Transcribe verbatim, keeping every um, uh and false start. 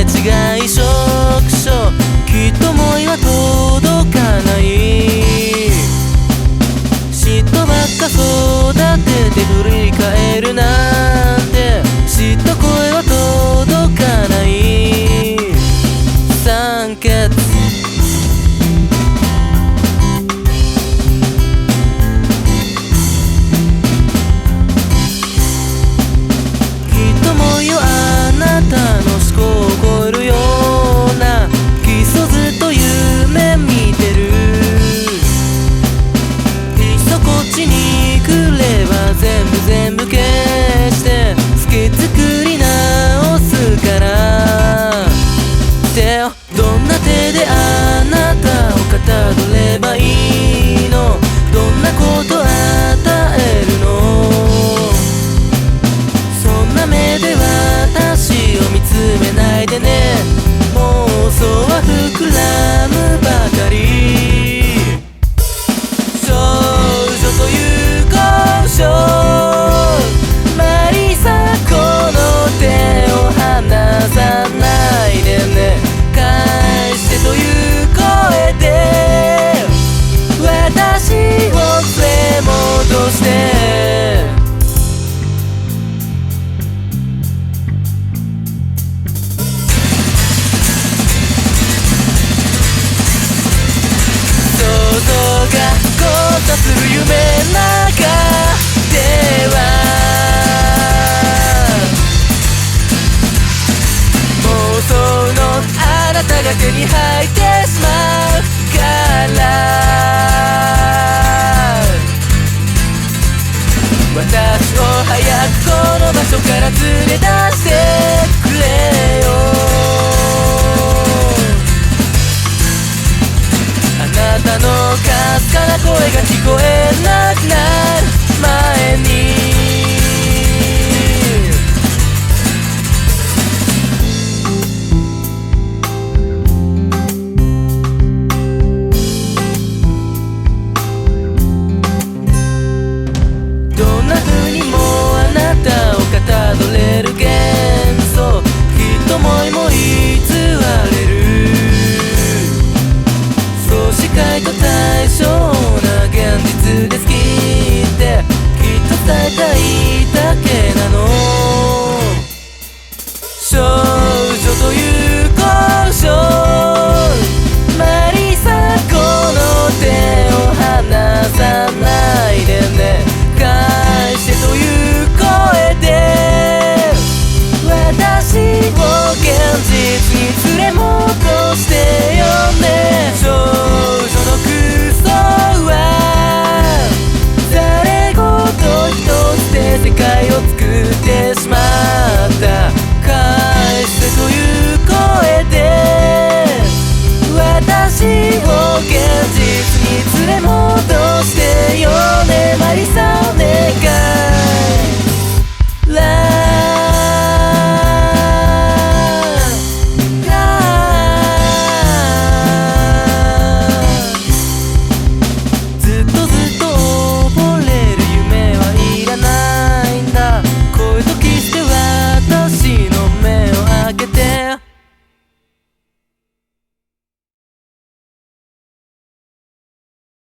違い触手きっと思いは届かない。嫉妬ばっか育てて振り返るなんて嫉妬声は届かない。酸欠あなたの思考を超えるような基礎ずっと夢見てる。いっそこっちに来れば全部全部消して好き作り直すから手をどんな手であなたをかたどればいいの。どんなこと与えるの。そんな目で私を見つめないでね。妄想は膨らむばかり。少女という交渉マリサこの手を離さないでね。返してという声で私を連れ戻してことする夢の中では妄想のあなたが手に入ってしまうから私を早くこの場所から連れ出してくれよ。あなたのかすかな声が聞こえなくなる前にどんな風にもあなたをかたどれる幻想きっと思いも偽れる。視界と対象な現実で好きってきっと伝えたい